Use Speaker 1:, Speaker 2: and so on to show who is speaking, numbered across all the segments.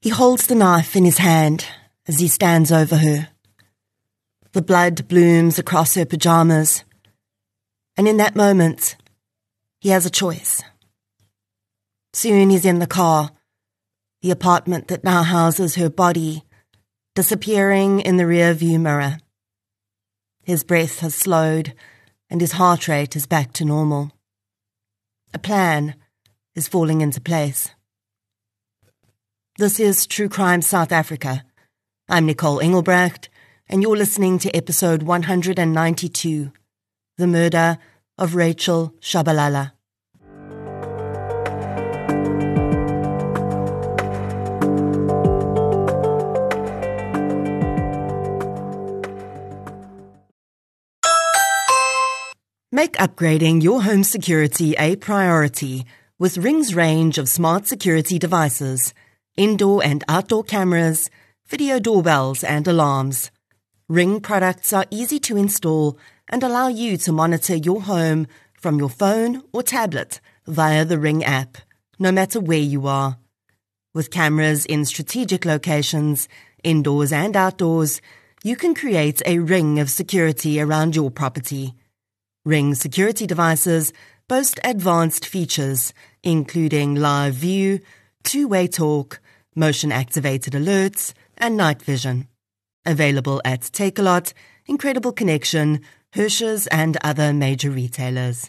Speaker 1: He holds the knife in his hand as he stands over her. The blood blooms across her pajamas, and in that moment, he has a choice. Soon he's in the car, the apartment that now houses her body, disappearing in the rear-view mirror. His breath has slowed, and his heart rate is back to normal. A plan is falling into place. This is True Crime South Africa. I'm Nicole Engelbrecht, and you're listening to episode 192, The Murder of Rachel Shabalala. Make upgrading your home security a priority with Ring's range of smart security devices, indoor and outdoor cameras, video doorbells and alarms. Ring products are easy to install and allow you to monitor your home from your phone or tablet via the Ring app, no matter where you are. With cameras in strategic locations, indoors and outdoors, you can create a ring of security around your property. Ring security devices boast advanced features, including live view, two-way talk, motion-activated alerts, and night vision. Available at Takealot, Incredible Connection, Hirsch's, and other major retailers.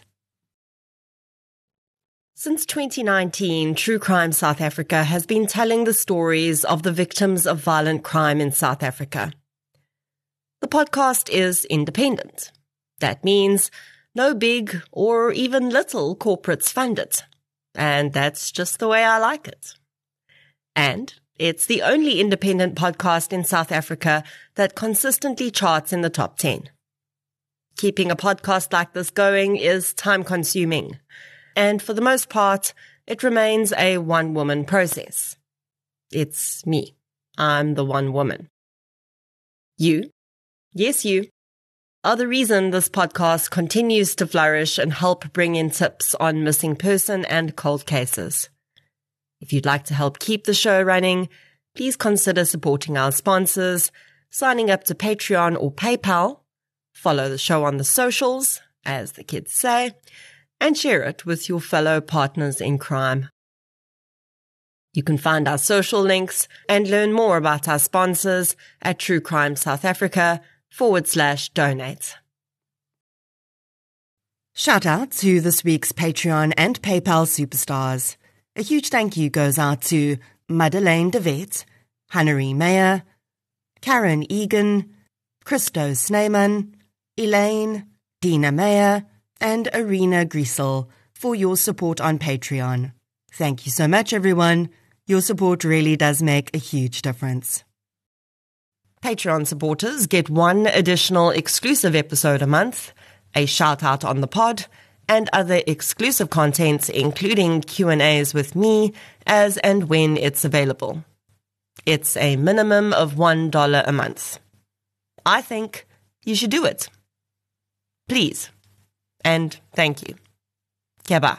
Speaker 1: Since 2019, True Crime South Africa has been telling the stories of the victims of violent crime in South Africa. The podcast is independent. That means no big or even little corporates fund it. And that's just the way I like it. And it's the only independent podcast in South Africa that consistently charts in the top 10. Keeping a podcast like this going is time-consuming. And for the most part, it remains a one-woman process. It's me. I'm the one woman. You, yes you, are the reason this podcast continues to flourish and help bring in tips on missing person and cold cases. If you'd like to help keep the show running, please consider supporting our sponsors, signing up to Patreon or PayPal, follow the show on the socials, as the kids say, and share it with your fellow partners in crime. You can find our social links and learn more about our sponsors at True Crime South Africa/donate. Shout out to this week's Patreon and PayPal superstars. A huge thank you goes out to Madeleine de Wet, Hannery Meyer, Karen Egan, Christo Sneyman, Elaine, Dina Meyer, and Arena Griesel for your support on Patreon. Thank you so much, everyone. Your support really does make a huge difference. Patreon supporters get one additional exclusive episode a month, a shout-out on the pod, and other exclusive content, including Q&As with me, as and when it's available. It's a minimum of $1 a month. I think you should do it. Please. And thank you. Keba.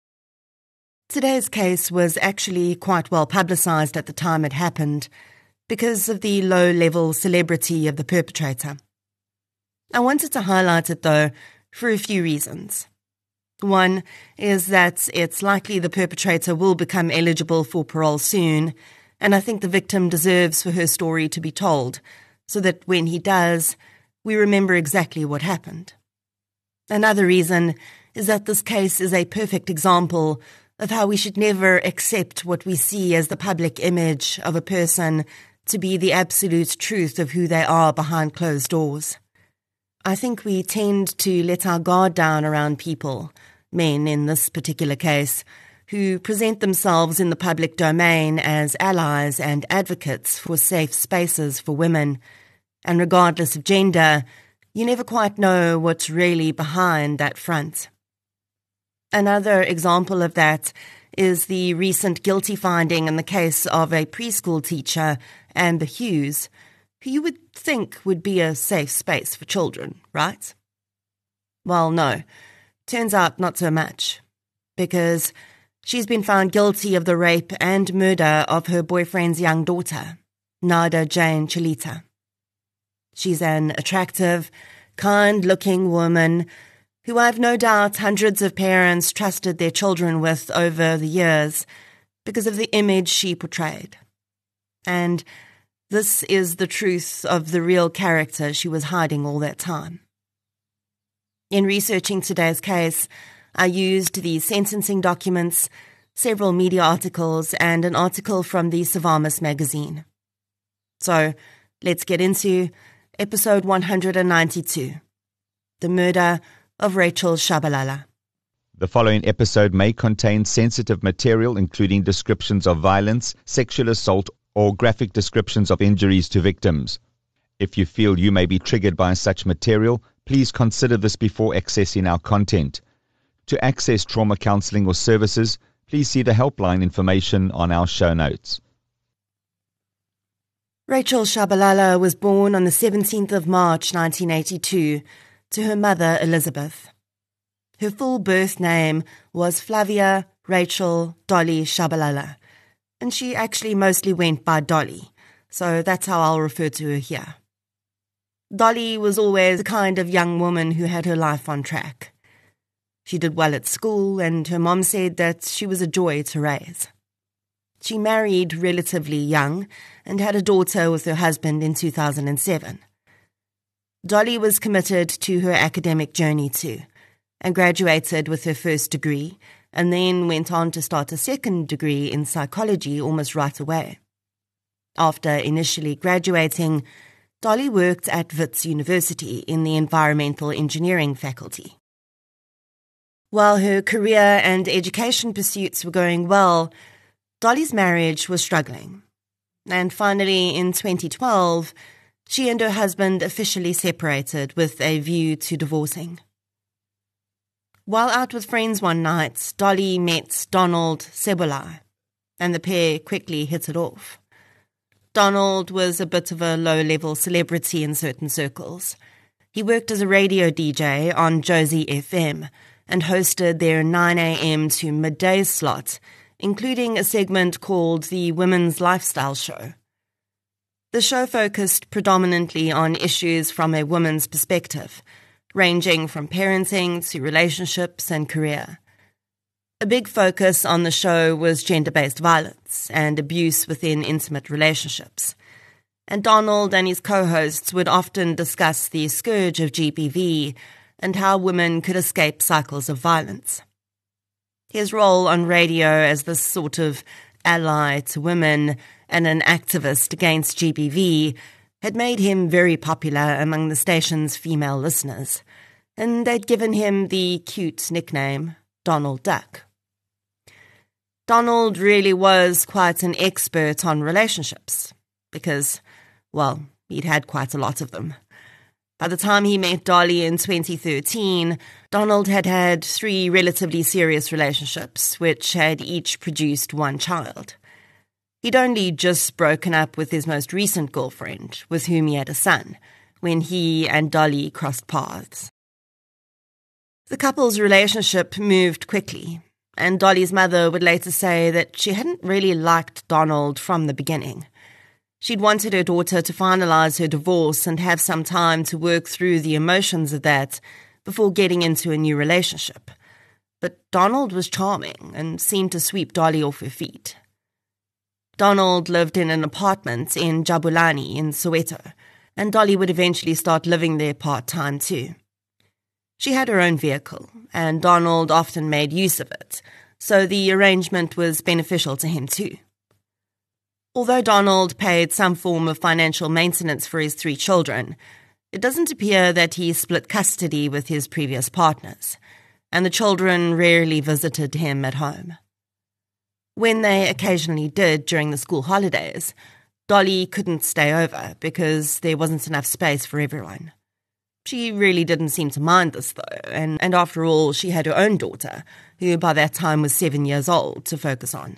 Speaker 1: Today's case was actually quite well publicized at the time it happened because of the low-level celebrity of the perpetrator. I wanted to highlight it, though, for a few reasons. One is that it's likely the perpetrator will become eligible for parole soon, and I think the victim deserves for her story to be told, so that when he does, we remember exactly what happened. Another reason is that this case is a perfect example of how we should never accept what we see as the public image of a person to be the absolute truth of who they are behind closed doors. I think we tend to let our guard down around people, men in this particular case, who present themselves in the public domain as allies and advocates for safe spaces for women. And regardless of gender, you never quite know what's really behind that front. Another example of that is the recent guilty finding in the case of a preschool teacher, Amber Hughes, who you would think would be a safe space for children, right? Well, no. Turns out not so much. Because She's been found guilty of the rape and murder of her boyfriend's young daughter, Nada Jane Chalita. She's an attractive, kind-looking woman who I've no doubt hundreds of parents trusted their children with over the years because of the image she portrayed. And this is the truth of the real character she was hiding all that time. In researching today's case, I used the sentencing documents, several media articles, and an article from the Savamas magazine. So, let's get into episode 192, The Murder of Rachel Shabalala.
Speaker 2: The following episode may contain sensitive material, including descriptions of violence, sexual assault, or graphic descriptions of injuries to victims. If you feel you may be triggered by such material, please consider this before accessing our content. To access trauma counseling or services, please see the helpline information on our show notes.
Speaker 1: Rachel Shabalala was born on the 17th of March 1982 to her mother Elizabeth. Her full birth name was Flavia Rachel Dolly Shabalala, and she actually mostly went by Dolly, so that's how I'll refer to her here. Dolly was always the kind of young woman who had her life on track. She did well at school, and her mom said that she was a joy to raise. She married relatively young and had a daughter with her husband in 2007. Dolly was committed to her academic journey too, and graduated with her first degree, and then went on to start a second degree in psychology almost right away. After initially graduating, Dolly worked at Wits University in the environmental engineering faculty. While her career and education pursuits were going well, Dolly's marriage was struggling, and finally in 2012, she and her husband officially separated with a view to divorcing. While out with friends one night, Dolly met Donald Sebolai, and the pair quickly hit it off. Donald was a bit of a low-level celebrity in certain circles. He worked as a radio DJ on Josie FM and hosted their 9 a.m. to midday slot, including a segment called the Women's Lifestyle Show. The show focused predominantly on issues from a woman's perspective, ranging from parenting to relationships and career. A big focus on the show was gender-based violence and abuse within intimate relationships. And Donald and his co-hosts would often discuss the scourge of GBV and how women could escape cycles of violence. His role on radio as this sort of ally to women and an activist against GBV had made him very popular among the station's female listeners, and they'd given him the cute nickname Donald Duck. Donald really was quite an expert on relationships, because, well, he'd had quite a lot of them. By the time he met Dolly in 2013, Donald had had 3 relatively serious relationships, which had each produced 1 child. He'd only just broken up with his most recent girlfriend, with whom he had a son, when he and Dolly crossed paths. The couple's relationship moved quickly, and Dolly's mother would later say that she hadn't really liked Donald from the beginning. She'd wanted her daughter to finalize her divorce and have some time to work through the emotions of that before getting into a new relationship. But Donald was charming and seemed to sweep Dolly off her feet. Donald lived in an apartment in Jabulani in Soweto, and Dolly would eventually start living there part-time too. She had her own vehicle, and Donald often made use of it, so the arrangement was beneficial to him too. Although Donald paid some form of financial maintenance for his 3 children, it doesn't appear that he split custody with his previous partners, and the children rarely visited him at home. When they occasionally did during the school holidays, Dolly couldn't stay over because there wasn't enough space for everyone. She really didn't seem to mind this, though, and after all, she had her own daughter, who by that time was 7 years old, to focus on.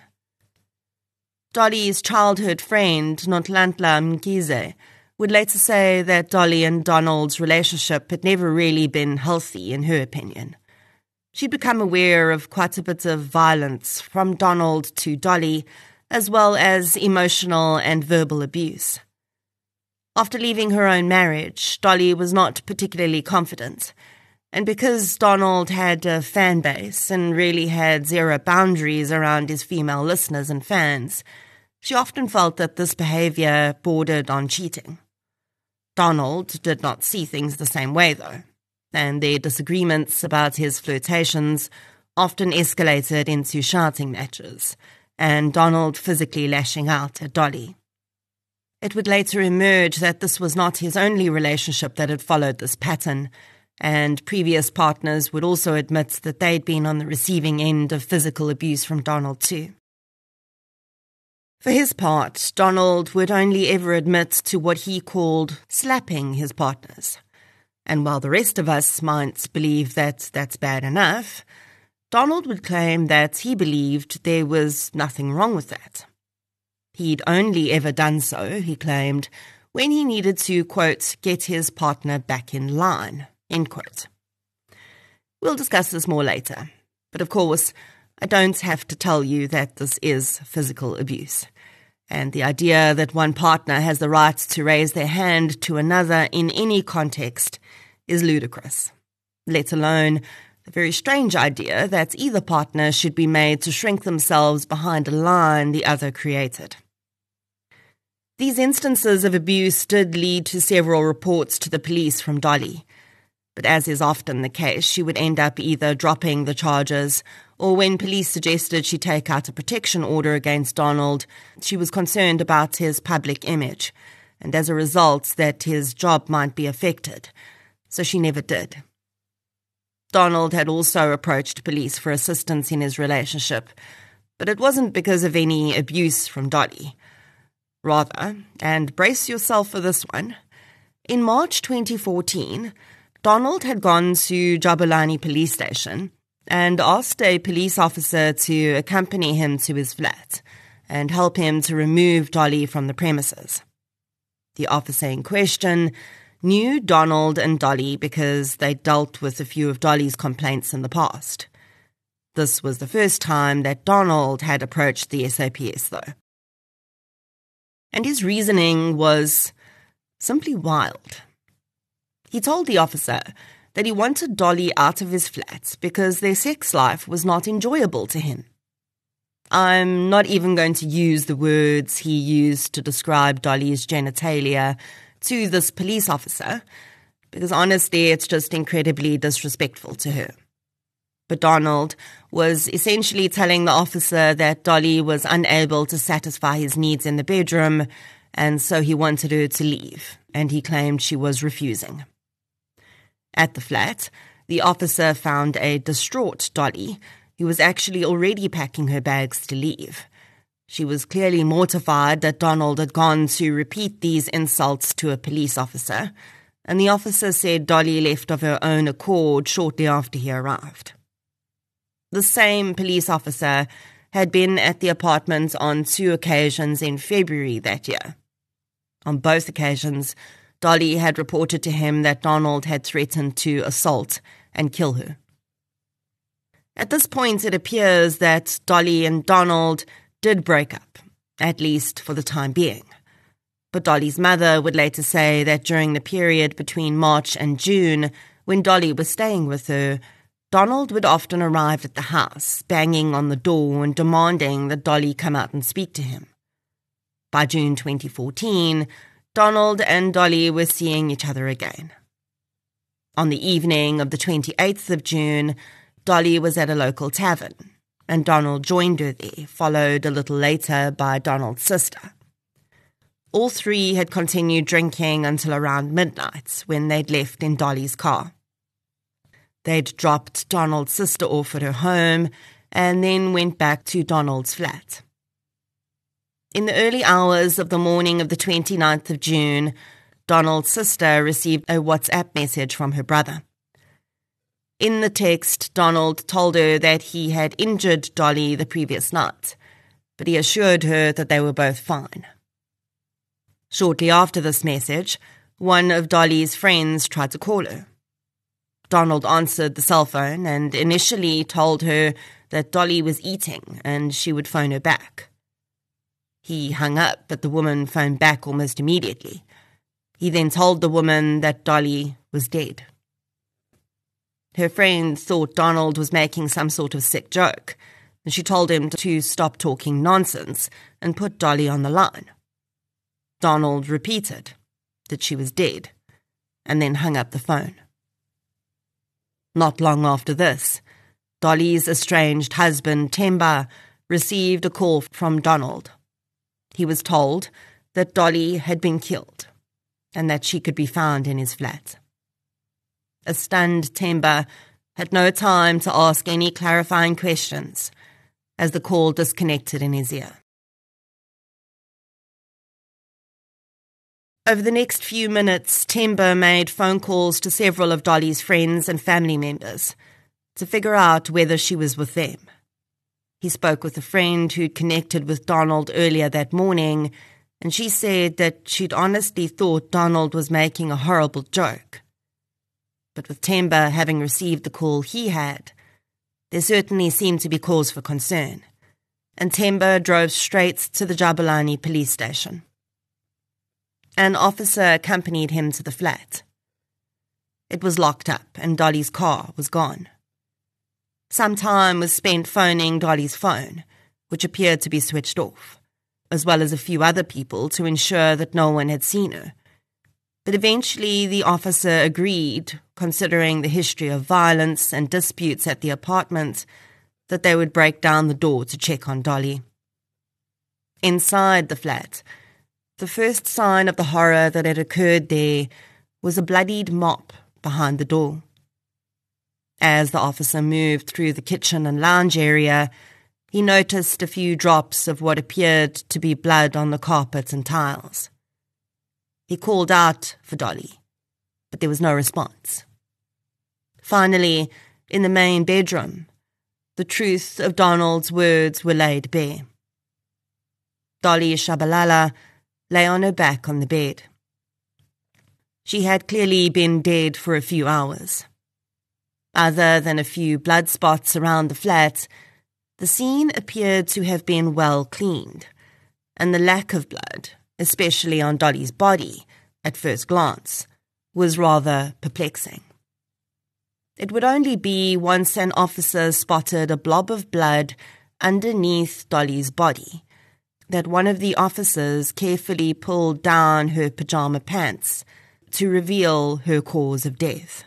Speaker 1: Dolly's childhood friend, Nonhlanhla Mkhize, would later say that Dolly and Donald's relationship had never really been healthy in her opinion. she'd become aware of quite a bit of violence from Donald to Dolly, as well as emotional and verbal abuse. After leaving her own marriage, Dolly was not particularly confident, and because Donald had a fan base and really had zero boundaries around his female listeners and fans, she often felt that this behaviour bordered on cheating. Donald did not see things the same way, though, and their disagreements about his flirtations often escalated into shouting matches, and Donald physically lashing out at Dolly. It would later emerge that this was not his only relationship that had followed this pattern, and previous partners would also admit that they'd been on the receiving end of physical abuse from Donald too. For his part, Donald would only ever admit to what he called slapping his partners. And while the rest of us might believe that that's bad enough, Donald would claim that he believed there was nothing wrong with that. He'd only ever done so, he claimed, when he needed to, quote, get his partner back in line, end quote. We'll discuss this more later, but of course, I don't have to tell you that this is physical abuse. And the idea that one partner has the right to raise their hand to another in any context is ludicrous, let alone the very strange idea that either partner should be made to shrink themselves behind a line the other created. These instances of abuse did lead to several reports to the police from Dolly, but as is often the case, she would end up either dropping the charges, or when police suggested she take out a protection order against Donald, she was concerned about his public image, and as a result that his job might be affected, so she never did. Donald had also approached police for assistance in his relationship, but it wasn't because of any abuse from Dolly. Rather, and brace yourself for this one, in March 2014, Donald had gone to Jabulani police station and asked a police officer to accompany him to his flat and help him to remove Dolly from the premises. The officer in question knew Donald and Dolly because they dealt with a few of Dolly's complaints in the past. This was the first time that Donald had approached the SAPS, though. And his reasoning was simply wild. He told the officer that he wanted Dolly out of his flat because their sex life was not enjoyable to him. I'm not even going to use the words he used to describe Dolly's genitalia to this police officer, because honestly it's just incredibly disrespectful to her. But Donald was essentially telling the officer that Dolly was unable to satisfy his needs in the bedroom, and so he wanted her to leave, and he claimed she was refusing. At the flat, the officer found a distraught Dolly, who was actually already packing her bags to leave. She was clearly mortified that Donald had gone to repeat these insults to a police officer, and the officer said Dolly left of her own accord shortly after he arrived. The same police officer had been at the apartment on 2 occasions in February that year. On both occasions, Dolly had reported to him that Donald had threatened to assault and kill her. At this point, it appears that Dolly and Donald did break up, at least for the time being. But Dolly's mother would later say that during the period between March and June, when Dolly was staying with her, Donald would often arrive at the house, banging on the door and demanding that Dolly come out and speak to him. By June 2014, Donald and Dolly were seeing each other again. On the evening of the 28th of June, Dolly was at a local tavern, and Donald joined her there, followed a little later by Donald's sister. All three had continued drinking until around midnight, when they'd left in Dolly's car. They'd dropped Donald's sister off at her home and then went back to Donald's flat. In the early hours of the morning of the 29th of June, Donald's sister received a WhatsApp message from her brother. In the text, Donald told her that he had injured Dolly the previous night, but he assured her that they were both fine. Shortly after this message, one of Dolly's friends tried to call her. Donald answered the cell phone and initially told her that Dolly was eating and she would phone her back. He hung up, but the woman phoned back almost immediately. He then told the woman that Dolly was dead. Her friend thought Donald was making some sort of sick joke, and she told him to stop talking nonsense and put Dolly on the line. Donald repeated that she was dead, and then hung up the phone. Not long after this, Dolly's estranged husband, Themba, received a call from Donald. He was told that Dolly had been killed and that she could be found in his flat. A stunned Themba had no time to ask any clarifying questions as the call disconnected in his ear. Over the next few minutes, Themba made phone calls to several of Dolly's friends and family members to figure out whether she was with them. He spoke with a friend who'd connected with Donald earlier that morning, and she said that she'd honestly thought Donald was making a horrible joke. But with Themba having received the call he had, there certainly seemed to be cause for concern, and Themba drove straight to the Jabulani police station. An officer accompanied him to the flat. It was locked up and Dolly's car was gone. Some time was spent phoning Dolly's phone, which appeared to be switched off, as well as a few other people to ensure that no one had seen her. But eventually the officer agreed, considering the history of violence and disputes at the apartment, that they would break down the door to check on Dolly. Inside the flat, the first sign of the horror that had occurred there was a bloodied mop behind the door. As the officer moved through the kitchen and lounge area, he noticed a few drops of what appeared to be blood on the carpet and tiles. He called out for Dolly, but there was no response. Finally, in the main bedroom, the truth of Donald's words were laid bare. Dolly Shabalala lay on her back on the bed. She had clearly been dead for a few hours. Other than a few blood spots around the flat, the scene appeared to have been well cleaned, and the lack of blood, especially on Dolly's body, at first glance, was rather perplexing. It would only be once an officer spotted a blob of blood underneath Dolly's body that one of the officers carefully pulled down her pajama pants to reveal her cause of death.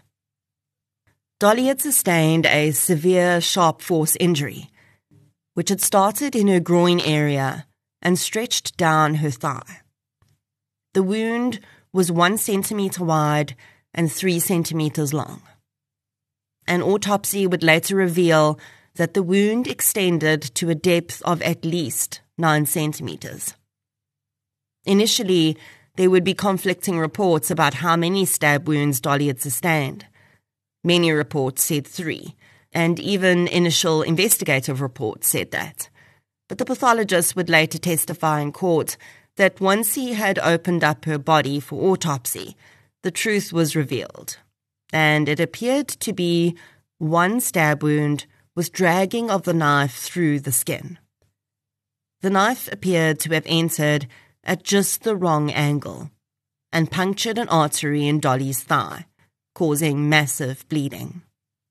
Speaker 1: Dolly had sustained a severe sharp force injury, which had started in her groin area and stretched down her thigh. The wound was 1 centimetre wide and 3 centimetres long. An autopsy would later reveal that the wound extended to a depth of at least 9 centimetres. Initially, there would be conflicting reports about how many stab wounds Dolly had sustained. Many reports said 3, and even initial investigative reports said that. But the pathologist would later testify in court that once he had opened up her body for autopsy, the truth was revealed, and it appeared to be 1 stab wound with dragging of the knife through the skin. The knife appeared to have entered at just the wrong angle and punctured an artery in Dolly's thigh, causing massive bleeding.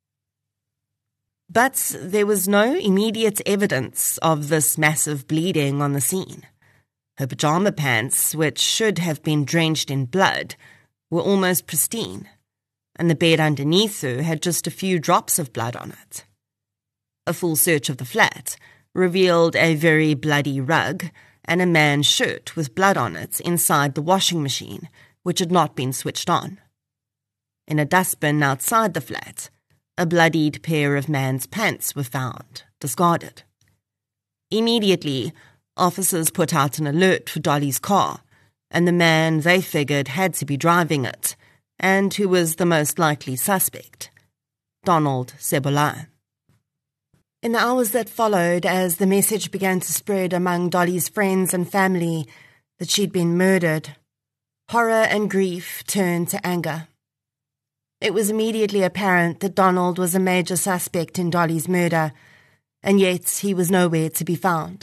Speaker 1: But there was no immediate evidence of this massive bleeding on the scene. Her pajama pants, which should have been drenched in blood, were almost pristine, and the bed underneath her had just a few drops of blood on it. A full search of the flat revealed a very bloody rug and a man's shirt with blood on it inside the washing machine, which had not been switched on. In a dustbin outside the flat, a bloodied pair of man's pants were found, discarded. Immediately, officers put out an alert for Dolly's car, and the man they figured had to be driving it, and who was the most likely suspect, Donald Sebola. In the hours that followed, as the message began to spread among Dolly's friends and family that she'd been murdered, horror and grief turned to anger. It was immediately apparent that Donald was a major suspect in Dolly's murder, and yet he was nowhere to be found.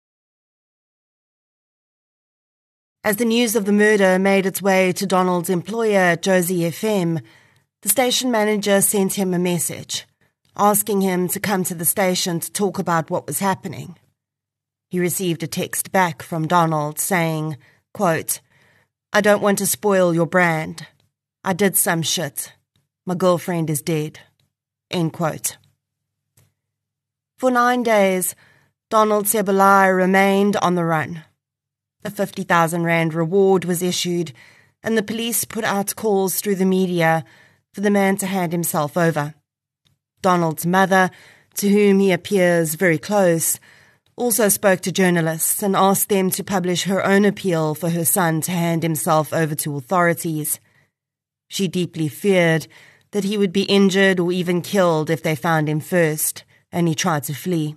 Speaker 1: As the news of the murder made its way to Donald's employer, Josie FM, the station manager sent him a message, asking him to come to the station to talk about what was happening. He received a text back from Donald saying, quote, "I don't want to spoil your brand. I did some shit. My girlfriend is dead." End quote. For 9 days, Donald Sebalai remained on the run. A 50,000 rand reward was issued, and the police put out calls through the media for the man to hand himself over. Donald's mother, to whom he appears very close, also spoke to journalists and asked them to publish her own appeal for her son to hand himself over to authorities. She deeply feared that he would be injured or even killed if they found him first, and he tried to flee.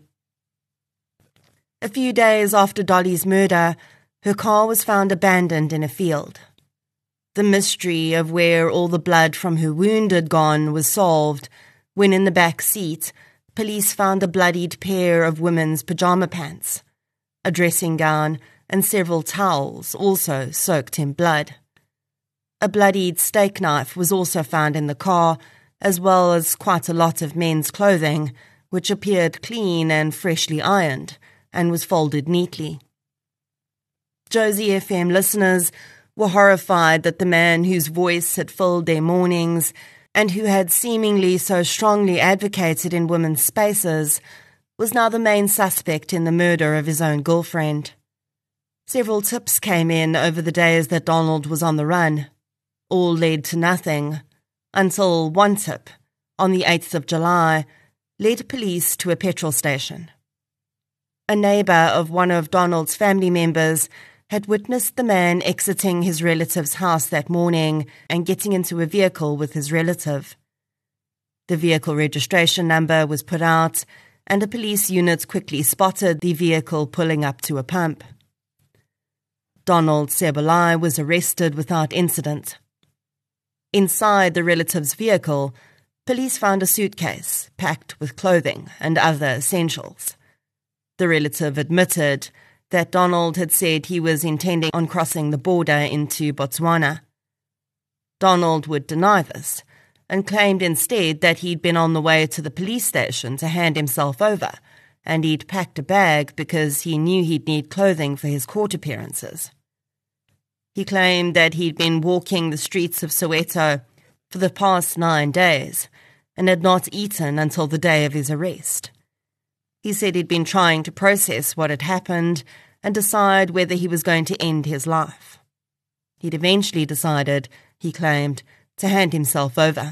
Speaker 1: A few days after Dolly's murder, her car was found abandoned in a field. The mystery of where all the blood from her wound had gone was solved when in the back seat, police found a bloodied pair of women's pajama pants, a dressing gown, and several towels also soaked in blood. A bloodied steak knife was also found in the car, as well as quite a lot of men's clothing, which appeared clean and freshly ironed, and was folded neatly. Josie FM listeners were horrified that the man whose voice had filled their mornings and who had seemingly so strongly advocated in women's spaces was now the main suspect in the murder of his own girlfriend. Several tips came in over the days that Donald was on the run. All led to nothing, until one tip, on the 8th of July, led police to a petrol station. A neighbour of one of Donald's family members had witnessed the man exiting his relative's house that morning and getting into a vehicle with his relative. The vehicle registration number was put out, and a police unit quickly spotted the vehicle pulling up to a pump. Donald Sebalai was arrested without incident. Inside the relative's vehicle, police found a suitcase packed with clothing and other essentials. The relative admitted that Donald had said he was intending on crossing the border into Botswana. Donald would deny this and claimed instead that he'd been on the way to the police station to hand himself over, and he'd packed a bag because he knew he'd need clothing for his court appearances. He claimed that he'd been walking the streets of Soweto for the past 9 days and had not eaten until the day of his arrest. He said he'd been trying to process what had happened and decide whether he was going to end his life. He'd eventually decided, he claimed, to hand himself over.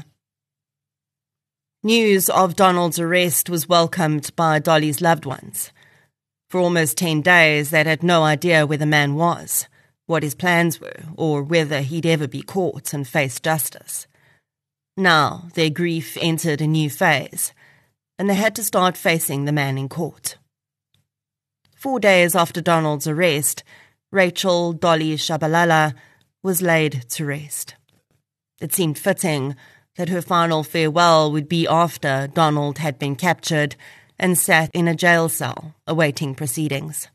Speaker 1: News of Donald's arrest was welcomed by Dolly's loved ones. For almost 10 days, they'd had no idea where the man was, what his plans were, or whether he'd ever be caught and face justice. Now their grief entered a new phase, and they had to start facing the man in court. 4 days after Donald's arrest, Rachel Dolly Shabalala was laid to rest. It seemed fitting that her final farewell would be after Donald had been captured and sat in a jail cell awaiting proceedings.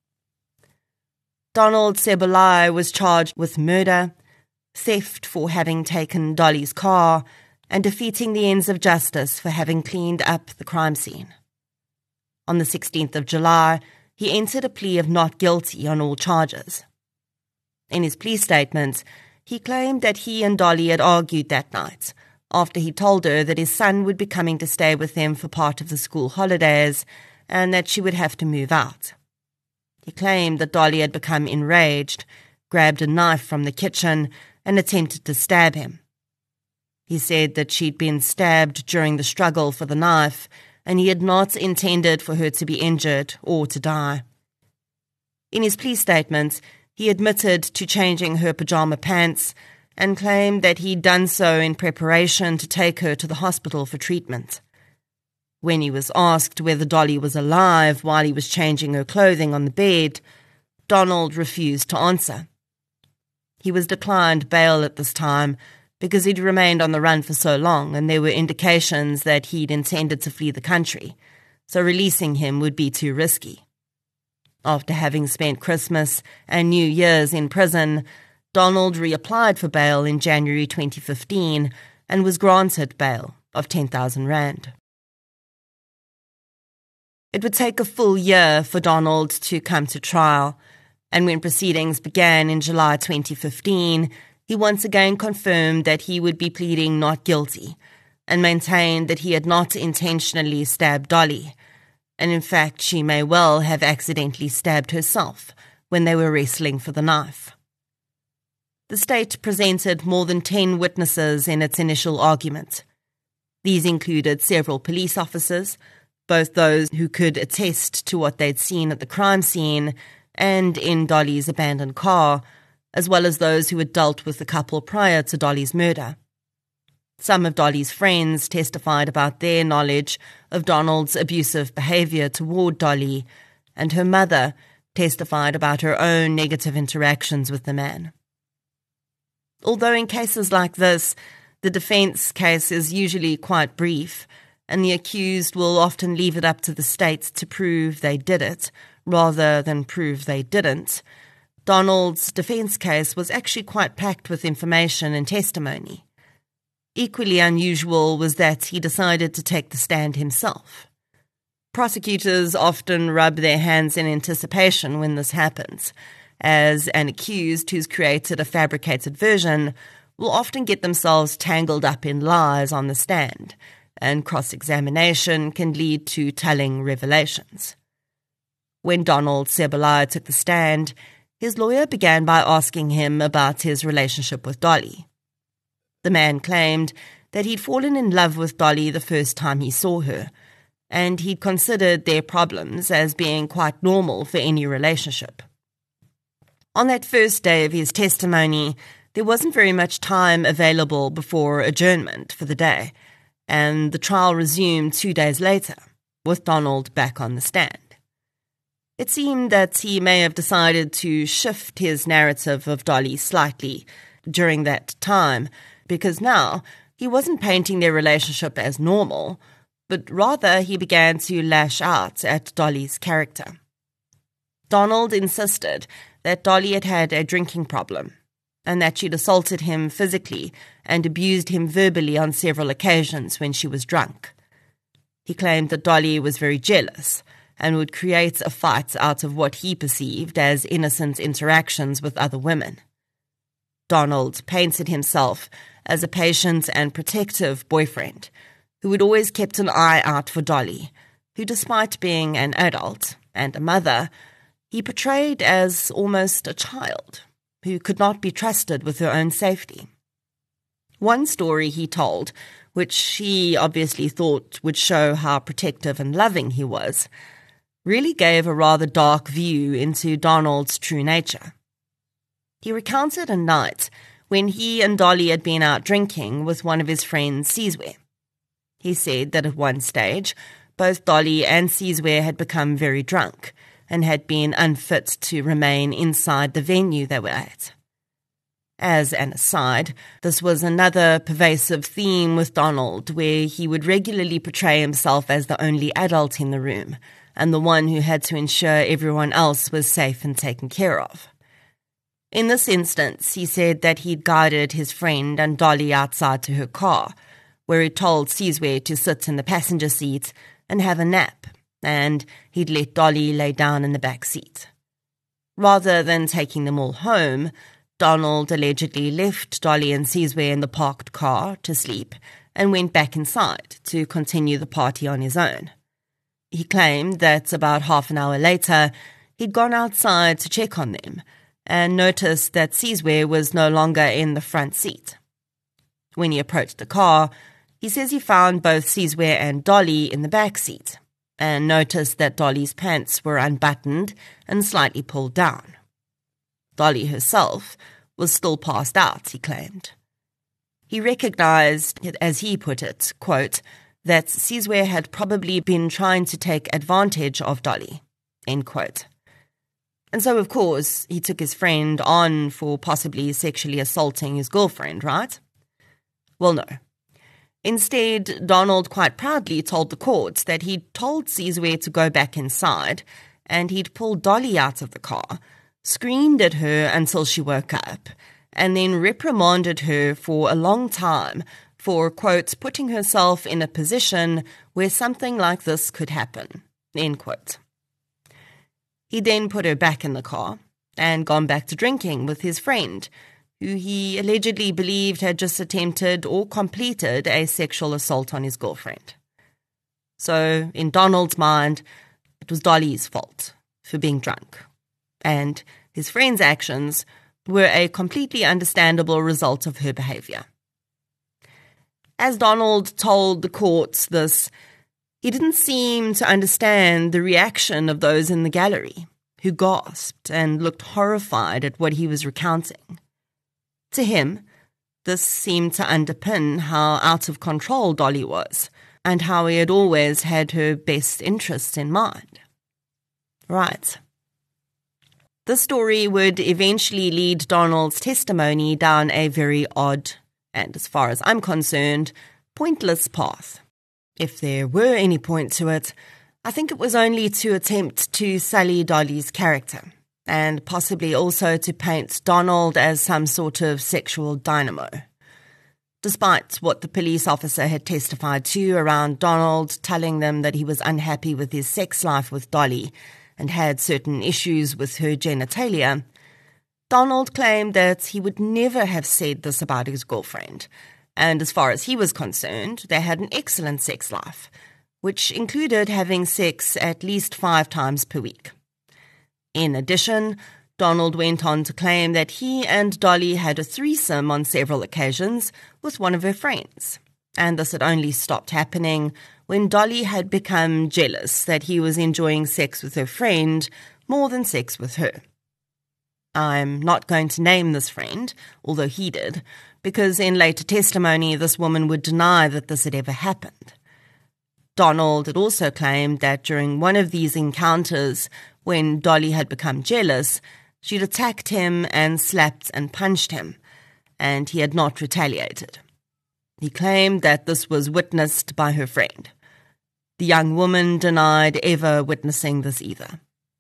Speaker 1: Donald Sebalai was charged with murder, theft for having taken Dolly's car, and defeating the ends of justice for having cleaned up the crime scene. On the 16th of July, he entered a plea of not guilty on all charges. In his plea statement, he claimed that he and Dolly had argued that night, after he told her that his son would be coming to stay with them for part of the school holidays and that she would have to move out. He claimed that Dolly had become enraged, grabbed a knife from the kitchen, and attempted to stab him. He said that she'd been stabbed during the struggle for the knife, and he had not intended for her to be injured or to die. In his plea statement, he admitted to changing her pajama pants and claimed that he'd done so in preparation to take her to the hospital for treatment. When he was asked whether Dolly was alive while he was changing her clothing on the bed, Donald refused to answer. He was declined bail at this time, because he'd remained on the run for so long and there were indications that he'd intended to flee the country, so releasing him would be too risky. After having spent Christmas and New Year's in prison, Donald reapplied for bail in January 2015 and was granted bail of 10,000 rand. It would take a full year for Donald to come to trial, and when proceedings began in July 2015, he once again confirmed that he would be pleading not guilty and maintained that he had not intentionally stabbed Dolly, and in fact she may well have accidentally stabbed herself when they were wrestling for the knife. The state presented more than 10 witnesses in its initial argument. These included several police officers, both those who could attest to what they'd seen at the crime scene and in Dolly's abandoned car, as well as those who had dealt with the couple prior to Dolly's murder. Some of Dolly's friends testified about their knowledge of Donald's abusive behavior toward Dolly, and her mother testified about her own negative interactions with the man. Although in cases like this, the defense case is usually quite brief, and the accused will often leave it up to the state to prove they did it, rather than prove they didn't, Donald's defense case was actually quite packed with information and testimony. Equally unusual was that he decided to take the stand himself. Prosecutors often rub their hands in anticipation when this happens, as an accused who's created a fabricated version will often get themselves tangled up in lies on the stand, and cross-examination can lead to telling revelations. When Donald Sebalaya took the stand, his lawyer began by asking him about his relationship with Dolly. The man claimed that he'd fallen in love with Dolly the first time he saw her, and he'd considered their problems as being quite normal for any relationship. On that first day of his testimony, there wasn't very much time available before adjournment for the day, and the trial resumed 2 days later, with Donald back on the stand. It seemed that he may have decided to shift his narrative of Dolly slightly during that time, because now he wasn't painting their relationship as normal, but rather he began to lash out at Dolly's character. Donald insisted that Dolly had had a drinking problem, and that she'd assaulted him physically and abused him verbally on several occasions when she was drunk. He claimed that Dolly was very jealous and would create a fight out of what he perceived as innocent interactions with other women. Donald painted himself as a patient and protective boyfriend who had always kept an eye out for Dolly, who, despite being an adult and a mother, he portrayed as almost a child who could not be trusted with her own safety. One story he told, which he obviously thought would show how protective and loving he was, really gave a rather dark view into Donald's true nature. He recounted a night when he and Dolly had been out drinking with one of his friends, Sizwe. He said that at one stage, both Dolly and Sizwe had become very drunk and had been unfit to remain inside the venue they were at. As an aside, this was another pervasive theme with Donald, where he would regularly portray himself as the only adult in the room and the one who had to ensure everyone else was safe and taken care of. In this instance, he said that he'd guided his friend and Dolly outside to her car, where he told Sizwe to sit in the passenger seat and have a nap, and he'd let Dolly lay down in the back seat. Rather than taking them all home, Donald allegedly left Dolly and Sizwe in the parked car to sleep and went back inside to continue the party on his own. He claimed that about half an hour later, he'd gone outside to check on them and noticed that Sizwe was no longer in the front seat. When he approached the car, he says he found both Sizwe and Dolly in the back seat and noticed that Dolly's pants were unbuttoned and slightly pulled down. Dolly herself was still passed out, he claimed. He recognized, as he put it, quote, that Sizwe had probably been trying to take advantage of Dolly, end quote. And so, of course, he took his friend on for possibly sexually assaulting his girlfriend, right? Well, no. Instead, Donald quite proudly told the court that he'd told Sizwe to go back inside and he'd pulled Dolly out of the car, screamed at her until she woke up, and then reprimanded her for a long time for, quote, putting herself in a position where something like this could happen, end quote. He then put her back in the car and gone back to drinking with his friend, who he allegedly believed had just attempted or completed a sexual assault on his girlfriend. So, in Donald's mind, it was Dolly's fault for being drunk, and his friend's actions were a completely understandable result of her behaviour. As Donald told the courts this, he didn't seem to understand the reaction of those in the gallery, who gasped and looked horrified at what he was recounting. To him, this seemed to underpin how out of control Dolly was, and how he had always had her best interests in mind. Right. This story would eventually lead Donald's testimony down a very odd, and as far as I'm concerned, pointless path. If there were any point to it, I think it was only to attempt to sully Dolly's character, and possibly also to paint Donald as some sort of sexual dynamo. Despite what the police officer had testified to around Donald telling them that he was unhappy with his sex life with Dolly and had certain issues with her genitalia, Donald claimed that he would never have said this about his girlfriend, and as far as he was concerned, they had an excellent sex life, which included having sex at least 5 times per week. In addition, Donald went on to claim that he and Dolly had a threesome on several occasions with one of her friends, and this had only stopped happening when Dolly had become jealous that he was enjoying sex with her friend more than sex with her. I'm not going to name this friend, although he did, because in later testimony this woman would deny that this had ever happened. Donald had also claimed that during one of these encounters, when Dolly had become jealous, she'd attacked him and slapped and punched him, and he had not retaliated. He claimed that this was witnessed by her friend. The young woman denied ever witnessing this either.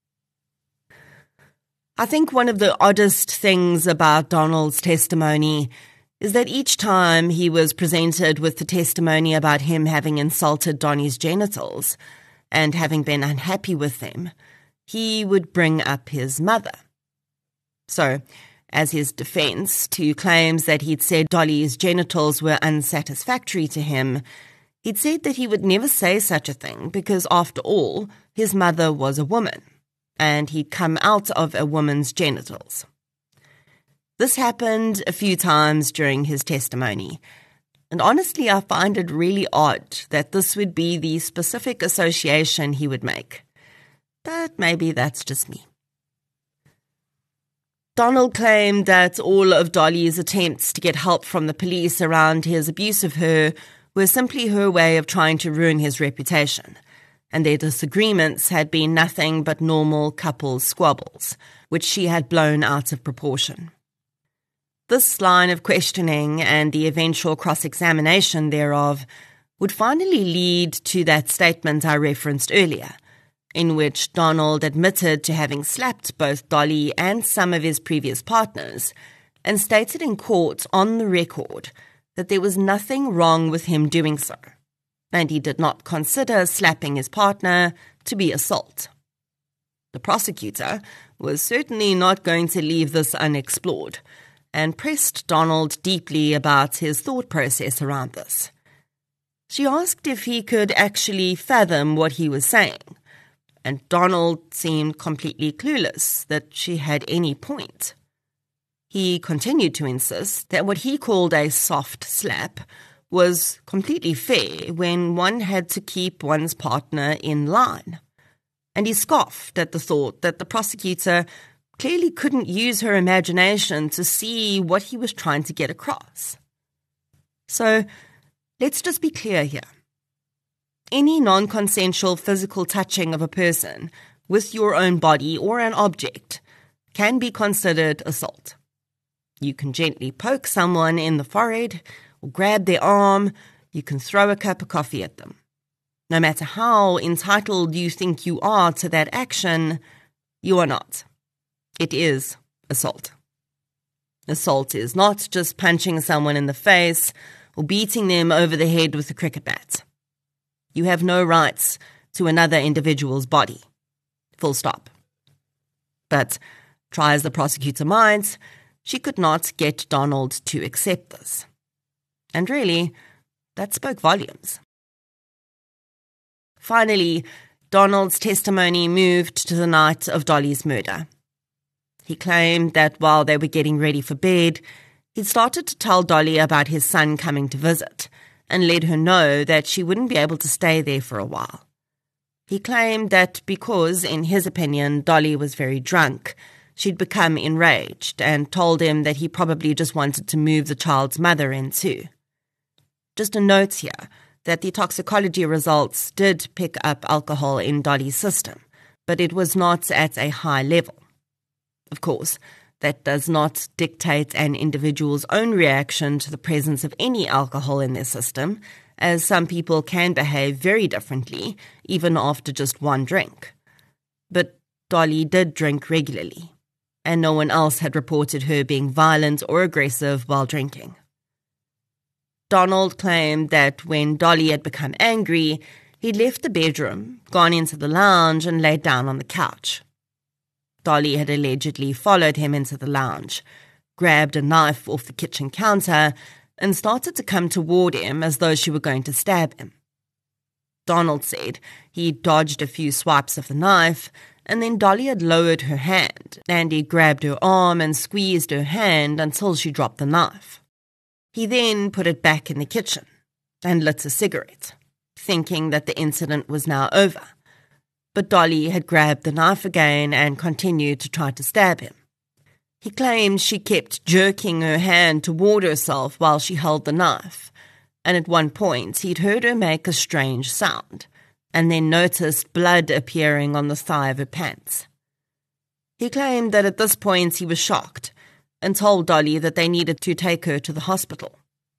Speaker 1: I think one of the oddest things about Donald's testimony is that each time he was presented with the testimony about him having insulted Donnie's genitals and having been unhappy with them, he would bring up his mother. So, as his defense to claims that he'd said Dolly's genitals were unsatisfactory to him, he'd said that he would never say such a thing because, after all, his mother was a woman, and he'd come out of a woman's genitals. This happened a few times during his testimony, and honestly I find it really odd that this would be the specific association he would make. But maybe that's just me. Donald claimed that all of Dolly's attempts to get help from the police around his abuse of her were simply her way of trying to ruin his reputation, and their disagreements had been nothing but normal couple squabbles, which she had blown out of proportion. This line of questioning and the eventual cross-examination thereof would finally lead to that statement I referenced earlier, in which Donald admitted to having slapped both Dolly and some of his previous partners, and stated in court on the record that there was nothing wrong with him doing so, and he did not consider slapping his partner to be assault. The prosecutor was certainly not going to leave this unexplored, and pressed Donald deeply about his thought process around this. She asked if he could actually fathom what he was saying, and Donald seemed completely clueless that she had any point. He continued to insist that what he called a soft slap was completely fair when one had to keep one's partner in line, and he scoffed at the thought that the prosecutor clearly couldn't use her imagination to see what he was trying to get across. So, let's just be clear here. Any non-consensual physical touching of a person with your own body or an object can be considered assault. You can gently poke someone in the forehead, or grab their arm, you can throw a cup of coffee at them. No matter how entitled you think you are to that action, you are not. It is assault. Assault is not just punching someone in the face or beating them over the head with a cricket bat. You have no rights to another individual's body. Full stop. But, try as the prosecutor might, she could not get Donald to accept this. And really, that spoke volumes. Finally, Donald's testimony moved to the night of Dolly's murder. He claimed that while they were getting ready for bed, he'd started to tell Dolly about his son coming to visit and let her know that she wouldn't be able to stay there for a while. He claimed that because, in his opinion, Dolly was very drunk, she'd become enraged and told him that he probably just wanted to move the child's mother in too. Just a note here that the toxicology results did pick up alcohol in Dolly's system, but it was not at a high level. Of course, that does not dictate an individual's own reaction to the presence of any alcohol in their system, as some people can behave very differently, even after just one drink. But Dolly did drink regularly, and no one else had reported her being violent or aggressive while drinking. Donald claimed that when Dolly had become angry, he'd left the bedroom, gone into the lounge, and laid down on the couch. Dolly had allegedly followed him into the lounge, grabbed a knife off the kitchen counter, and started to come toward him as though she were going to stab him. Donald said he dodged a few swipes of the knife, and then Dolly had lowered her hand, and he grabbed her arm and squeezed her hand until she dropped the knife. He then put it back in the kitchen and lit a cigarette, thinking that the incident was now over. But Dolly had grabbed the knife again and continued to try to stab him. He claimed she kept jerking her hand toward herself while she held the knife, and at one point he'd heard her make a strange sound, and then noticed blood appearing on the thigh of her pants. He claimed that at this point he was shocked, and told Dolly that they needed to take her to the hospital.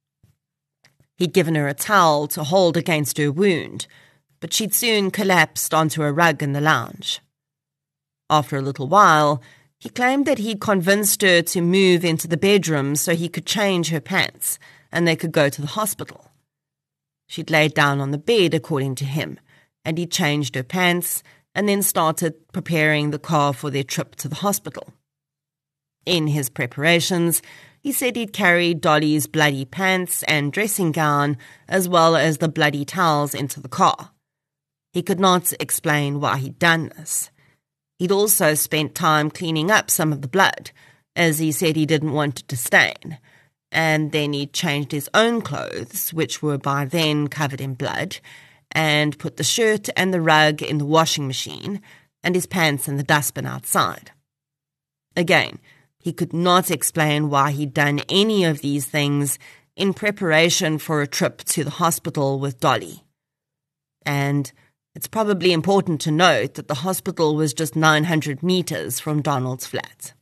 Speaker 1: He'd given her a towel to hold against her wound, but she'd soon collapsed onto a rug in the lounge. After a little while, he claimed that he'd convinced her to move into the bedroom so he could change her pants and they could go to the hospital. She'd laid down on the bed, according to him, and he'd changed her pants and then started preparing the car for their trip to the hospital. In his preparations, he said he'd carried Dolly's bloody pants and dressing gown as well as the bloody towels into the car. He could not explain why he'd done this. He'd also spent time cleaning up some of the blood, as he said he didn't want it to stain, and then he'd changed his own clothes, which were by then covered in blood, and put the shirt and the rug in the washing machine and his pants in the dustbin outside. Again, he could not explain why he'd done any of these things in preparation for a trip to the hospital with Dolly. And it's probably important to note that the hospital was just 900 meters from Donald's flat.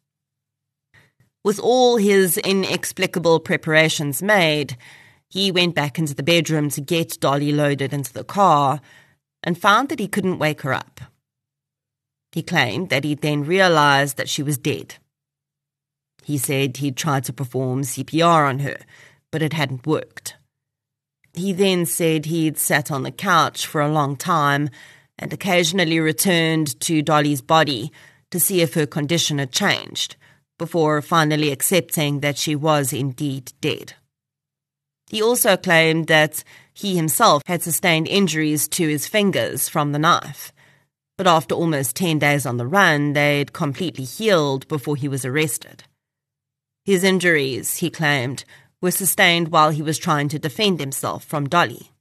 Speaker 1: With all his inexplicable preparations made, he went back into the bedroom to get Dolly loaded into the car and found that he couldn't wake her up. He claimed that he then realized that she was dead. He said he'd tried to perform CPR on her, but it hadn't worked. He then said he'd sat on the couch for a long time and occasionally returned to Dolly's body to see if her condition had changed, before finally accepting that she was indeed dead. He also claimed that he himself had sustained injuries to his fingers from the knife, but after almost 10 days on the run, they'd completely healed before he was arrested. His injuries, he claimed, were sustained while he was trying to defend himself from Dolly.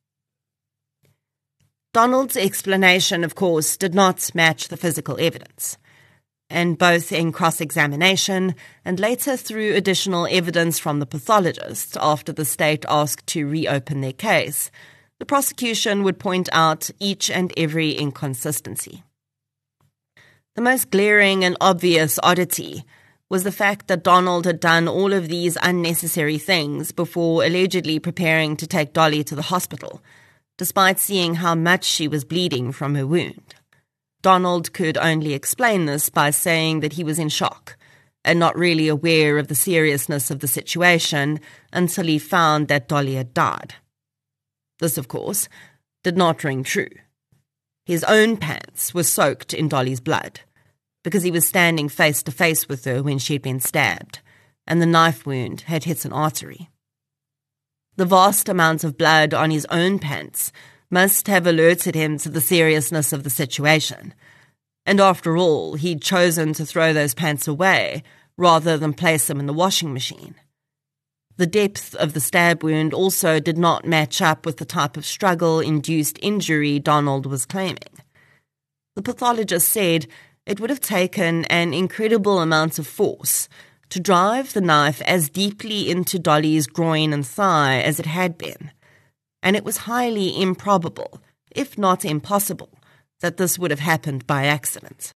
Speaker 1: Donald's explanation, of course, did not match the physical evidence, and both in cross-examination and later through additional evidence from the pathologist after the state asked to reopen their case, the prosecution would point out each and every inconsistency. The most glaring and obvious oddity was the fact that Donald had done all of these unnecessary things before allegedly preparing to take Dolly to the hospital, despite seeing how much she was bleeding from her wound. Donald could only explain this by saying that he was in shock and not really aware of the seriousness of the situation until he found that Dolly had died. This, of course, did not ring true. His own pants were soaked in Dolly's blood, because he was standing face to face with her when she had been stabbed, and the knife wound had hit an artery. The vast amounts of blood on his own pants must have alerted him to the seriousness of the situation, and after all, he'd chosen to throw those pants away rather than place them in the washing machine. The depth of the stab wound also did not match up with the type of struggle-induced injury Donald was claiming. The pathologist said it would have taken an incredible amount of force to drive the knife as deeply into Dolly's groin and thigh as it had been, and it was highly improbable, if not impossible, that this would have happened by accident.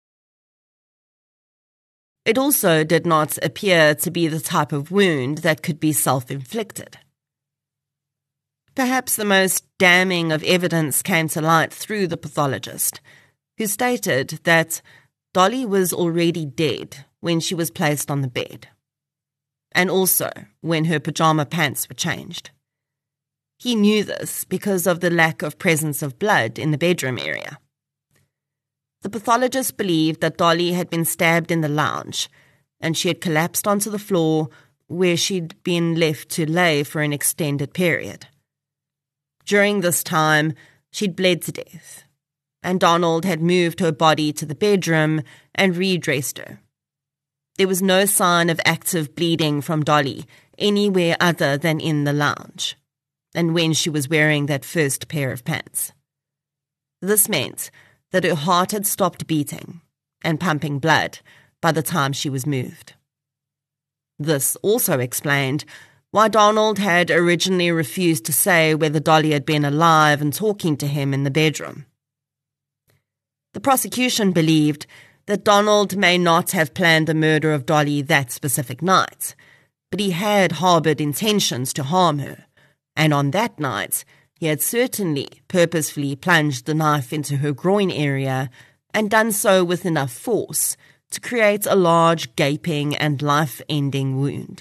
Speaker 1: It also did not appear to be the type of wound that could be self-inflicted. Perhaps the most damning of evidence came to light through the pathologist, who stated that Dolly was already dead when she was placed on the bed, and also when her pajama pants were changed. He knew this because of the lack of presence of blood in the bedroom area. The pathologist believed that Dolly had been stabbed in the lounge, and she had collapsed onto the floor where she'd been left to lay for an extended period. During this time, she'd bled to death, and Donald had moved her body to the bedroom and redressed her. There was no sign of active bleeding from Dolly anywhere other than in the lounge, and when she was wearing that first pair of pants. This meant that her heart had stopped beating and pumping blood by the time she was moved. This also explained why Donald had originally refused to say whether Dolly had been alive and talking to him in the bedroom. The prosecution believed that Donald may not have planned the murder of Dolly that specific night, but he had harbored intentions to harm her, and on that night he had certainly purposefully plunged the knife into her groin area and done so with enough force to create a large, gaping and life-ending wound.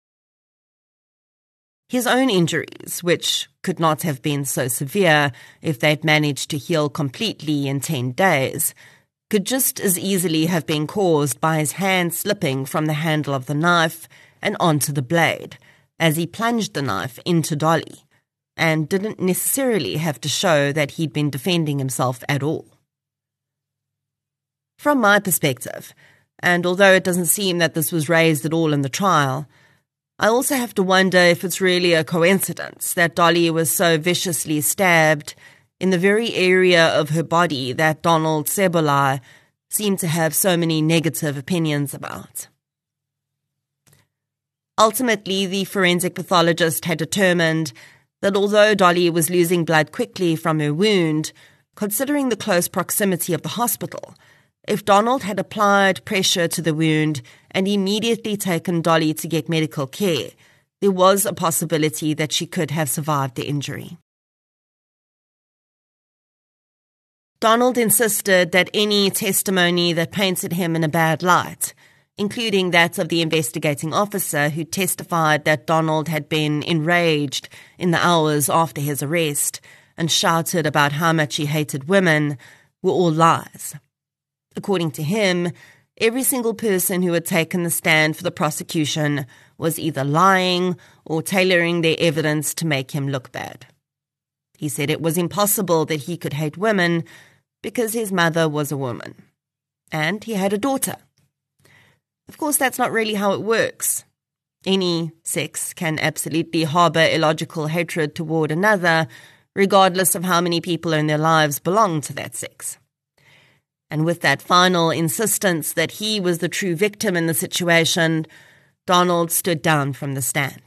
Speaker 1: His own injuries, which could not have been so severe if they'd managed to heal completely in 10 days, could just as easily have been caused by his hand slipping from the handle of the knife and onto the blade as he plunged the knife into Dolly, and didn't necessarily have to show that he'd been defending himself at all. From my perspective, and although it doesn't seem that this was raised at all in the trial, I also have to wonder if it's really a coincidence that Dolly was so viciously stabbed in the very area of her body that Donald Sebola seemed to have so many negative opinions about. Ultimately, the forensic pathologist had determined that although Dolly was losing blood quickly from her wound, considering the close proximity of the hospital, if Donald had applied pressure to the wound and immediately taken Dolly to get medical care, there was a possibility that she could have survived the injury. Donald insisted that any testimony that painted him in a bad light, including that of the investigating officer who testified that Donald had been enraged in the hours after his arrest and shouted about how much he hated women, were all lies. According to him, every single person who had taken the stand for the prosecution was either lying or tailoring their evidence to make him look bad. He said it was impossible that he could hate women because his mother was a woman, and he had a daughter. Of course, that's not really how it works. Any sex can absolutely harbour illogical hatred toward another, regardless of how many people in their lives belong to that sex. And with that final insistence that he was the true victim in the situation, Donald stood down from the stand.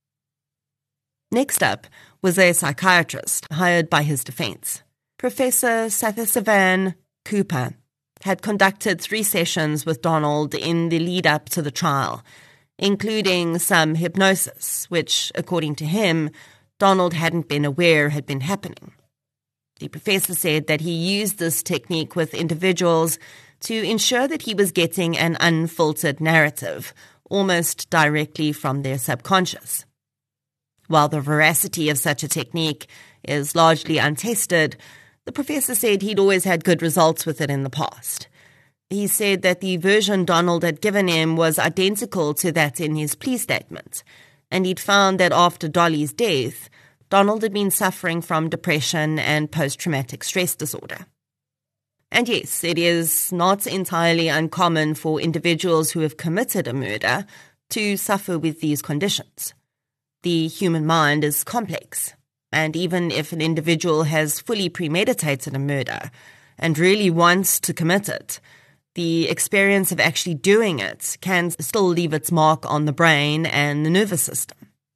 Speaker 1: Next up was a psychiatrist hired by his defense, Professor Sathisavan Cooper, had conducted 3 sessions with Donald in the lead-up to the trial, including some hypnosis, which, according to him, Donald hadn't been aware had been happening. The professor said that he used this technique with individuals to ensure that he was getting an unfiltered narrative, almost directly from their subconscious. While the veracity of such a technique is largely untested, the professor said he'd always had good results with it in the past. He said that the version Donald had given him was identical to that in his plea statement, and he'd found that after Dolly's death, Donald had been suffering from depression and post-traumatic stress disorder. And yes, it is not entirely uncommon for individuals who have committed a murder to suffer with these conditions. The human mind is complex, and even if an individual has fully premeditated a murder and really wants to commit it, the experience of actually doing it can still leave its mark on the brain and the nervous system.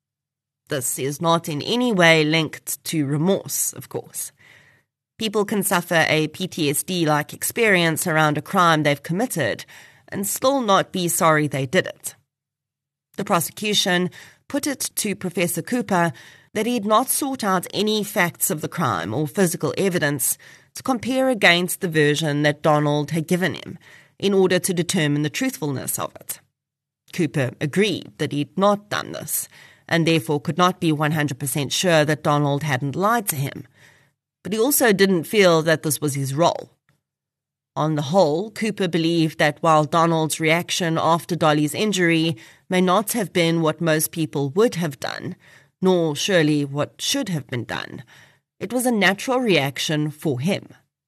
Speaker 1: This is not in any way linked to remorse, of course. People can suffer a PTSD-like experience around a crime they've committed and still not be sorry they did it. The prosecution put it to Professor Cooper that he had not sought out any facts of the crime or physical evidence to compare against the version that Donald had given him in order to determine the truthfulness of it. Cooper agreed that he'd not done this and therefore could not be 100% sure that Donald hadn't lied to him. But he also didn't feel that this was his role. On the whole, Cooper believed that while Donald's reaction after Dolly's injury may not have been what most people would have done, nor surely what should have been done, it was a natural reaction for him.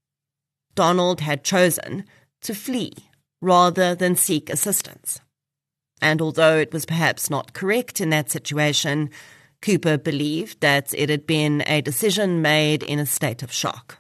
Speaker 1: Donald had chosen to flee rather than seek assistance. And although it was perhaps not correct in that situation, Cooper believed that it had been a decision made in a state of shock.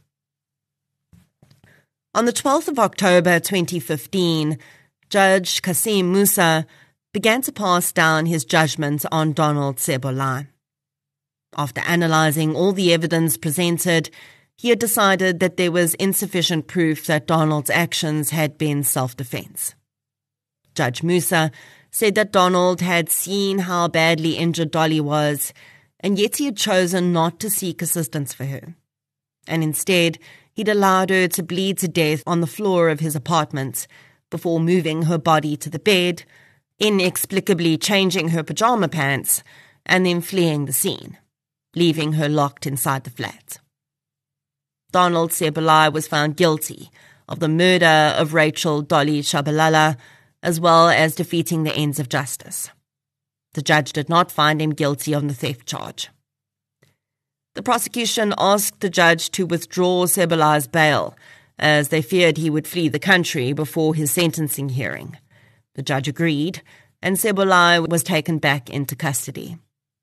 Speaker 1: On the 12th of October 2015, Judge Kasim Musa began to pass down his judgment on Donald Sebolai. After analysing all the evidence presented, he had decided that there was insufficient proof that Donald's actions had been self-defence. Judge Musa said that Donald had seen how badly injured Dolly was, and yet he had chosen not to seek assistance for her. And instead, he'd allowed her to bleed to death on the floor of his apartment before moving her body to the bed, inexplicably changing her pajama pants, and then fleeing the scene, leaving her locked inside the flat. Donald Sebolai was found guilty of the murder of Rachel Dolly Shabalala, as well as defeating the ends of justice. The judge did not find him guilty on the theft charge. The prosecution asked the judge to withdraw Sebolai's bail, as they feared he would flee the country before his sentencing hearing. The judge agreed, and Sebolai was taken back into custody.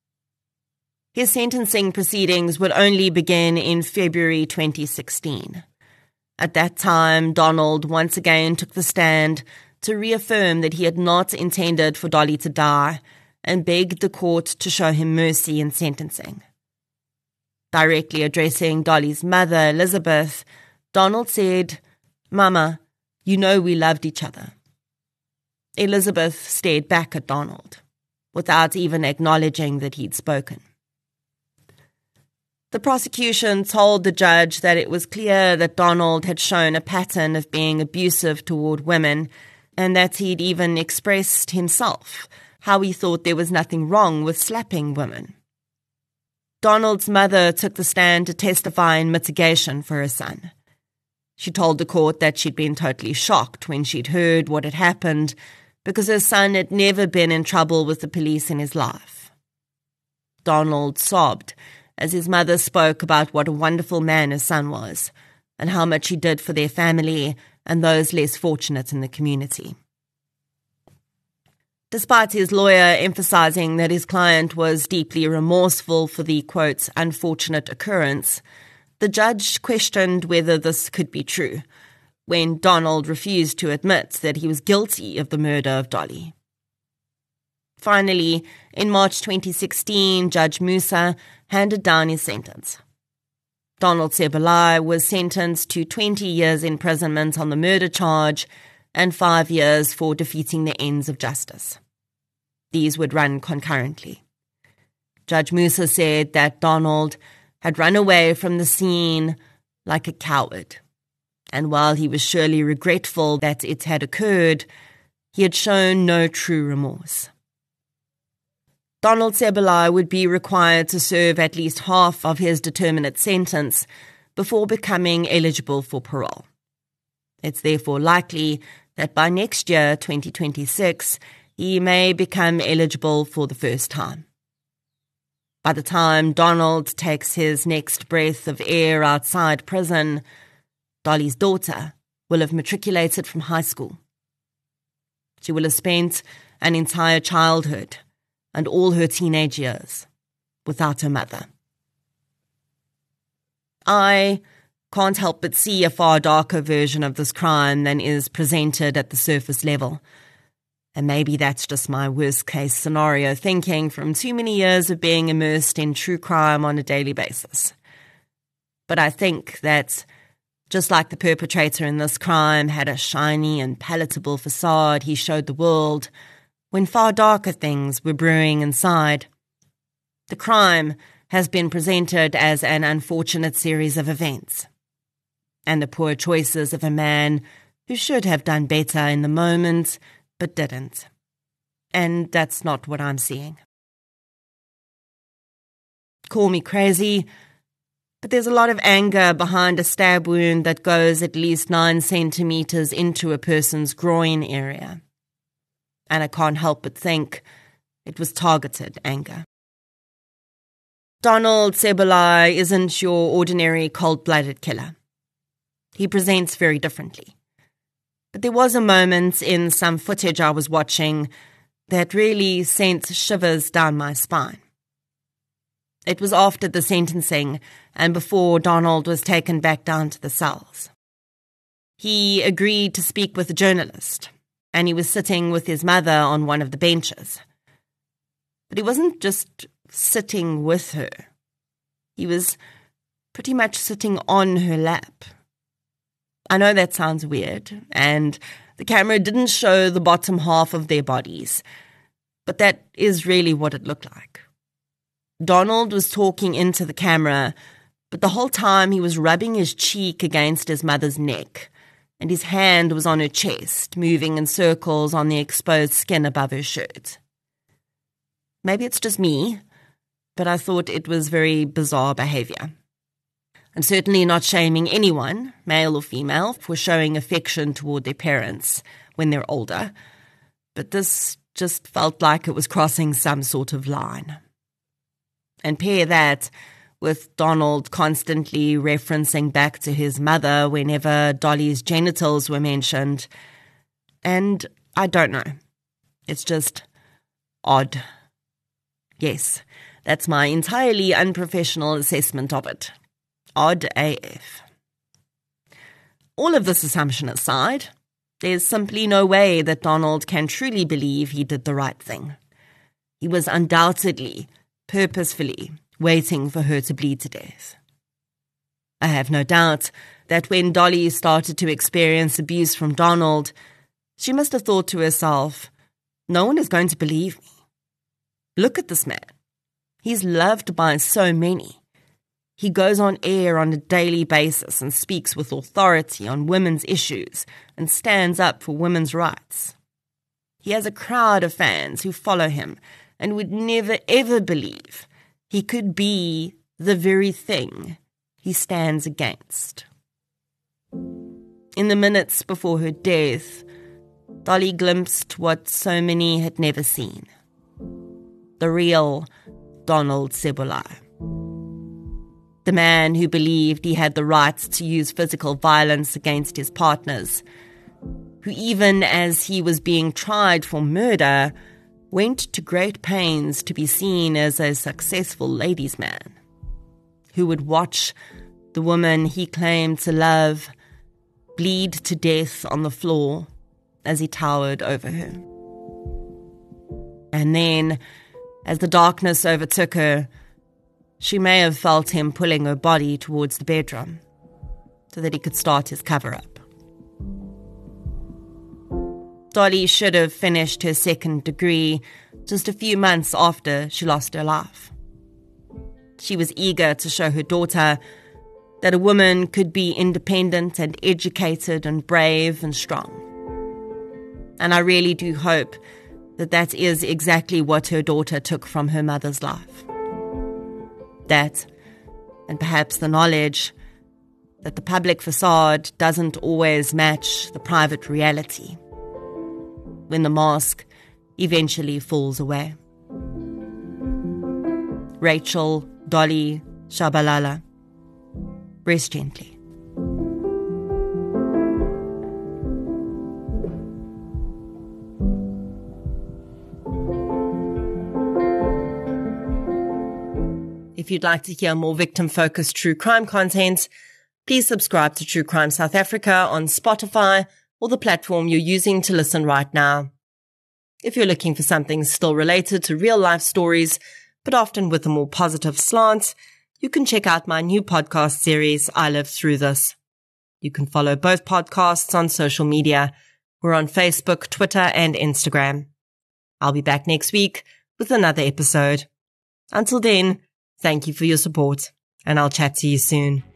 Speaker 1: His sentencing proceedings would only begin in February 2016. At that time, Donald once again took the stand to reaffirm that he had not intended for Dolly to die and begged the court to show him mercy in sentencing. Directly addressing Dolly's mother, Elizabeth, Donald said, "Mama, you know we loved each other." Elizabeth stared back at Donald, without even acknowledging that he'd spoken. The prosecution told the judge that it was clear that Donald had shown a pattern of being abusive toward women, and that he'd even expressed himself how he thought there was nothing wrong with slapping women. Donald's mother took the stand to testify in mitigation for her son. She told the court that she'd been totally shocked when she'd heard what had happened because her son had never been in trouble with the police in his life. Donald sobbed as his mother spoke about what a wonderful man his son was and how much he did for their family and those less fortunate in the community. Despite his lawyer emphasizing that his client was deeply remorseful for the, quote, unfortunate occurrence, the judge questioned whether this could be true when Donald refused to admit that he was guilty of the murder of Dolly. Finally, in March 2016, Judge Musa handed down his sentence. Donald Sebalai was sentenced to 20 years imprisonment on the murder charge and 5 years for defeating the ends of justice. These would run concurrently. Judge Musa said that Donald had run away from the scene like a coward, and while he was surely regretful that it had occurred, he had shown no true remorse. Donald Sebalai would be required to serve at least half of his determinate sentence before becoming eligible for parole. It's therefore likely that by next year, 2026, he may become eligible for the first time. By the time Donald takes his next breath of air outside prison, Dolly's daughter will have matriculated from high school. She will have spent an entire childhood and all her teenage years without her mother. I can't help but see a far darker version of this crime than is presented at the surface level. And maybe that's just my worst-case scenario thinking from too many years of being immersed in true crime on a daily basis. But I think that just like the perpetrator in this crime had a shiny and palatable facade he showed the world, when far darker things were brewing inside, the crime has been presented as an unfortunate series of events, and the poor choices of a man who should have done better in the moment but didn't. And that's not what I'm seeing. Call me crazy, but there's a lot of anger behind a stab wound that goes at least 9 centimeters into a person's groin area. And I can't help but think it was targeted anger. Donald Sebalai isn't your ordinary cold-blooded killer. He presents very differently. But there was a moment in some footage I was watching that really sent shivers down my spine. It was after the sentencing and before Donald was taken back down to the cells. He agreed to speak with a journalist, and he was sitting with his mother on one of the benches. But he wasn't just sitting with her. He was pretty much sitting on her lap. I know that sounds weird, and the camera didn't show the bottom half of their bodies, but that is really what it looked like. Donald was talking into the camera, but the whole time he was rubbing his cheek against his mother's neck, and his hand was on her chest, moving in circles on the exposed skin above her shirt. Maybe it's just me, but I thought it was very bizarre behavior. I'm certainly not shaming anyone, male or female, for showing affection toward their parents when they're older, but this just felt like it was crossing some sort of line. And pair that with Donald constantly referencing back to his mother whenever Dolly's genitals were mentioned, and I don't know. It's just odd. Yes, that's my entirely unprofessional assessment of it. Odd AF. All of this assumption aside, there's simply no way that Donald can truly believe he did the right thing. He was undoubtedly, purposefully, waiting for her to bleed to death. I have no doubt that when Dolly started to experience abuse from Donald, she must have thought to herself, no one is going to believe me. Look at this man. He's loved by so many. He goes on air on a daily basis and speaks with authority on women's issues and stands up for women's rights. He has a crowd of fans who follow him and would never ever believe he could be the very thing he stands against. In the minutes before her death, Dolly glimpsed what so many had never seen. The real Donald Sebalai. The man who believed he had the right to use physical violence against his partners, who even as he was being tried for murder, went to great pains to be seen as a successful ladies' man, who would watch the woman he claimed to love bleed to death on the floor as he towered over her. And then, as the darkness overtook her, she may have felt him pulling her body towards the bedroom so that he could start his cover-up. Dolly should have finished her second degree just a few months after she lost her life. She was eager to show her daughter that a woman could be independent and educated and brave and strong. And I really do hope that that is exactly what her daughter took from her mother's life. That, and perhaps the knowledge that the public facade doesn't always match the private reality, when the mask eventually falls away. Rachel Dolly Shabalala, rest gently. If you'd like to hear more victim-focused true crime content, please subscribe to True Crime South Africa on Spotify or the platform you're using to listen right now. If you're looking for something still related to real-life stories, but often with a more positive slant, you can check out my new podcast series, I Lived Through This. You can follow both podcasts on social media. We're on Facebook, Twitter, and Instagram. I'll be back next week with another episode. Until then, thank you for your support, and I'll chat to you soon.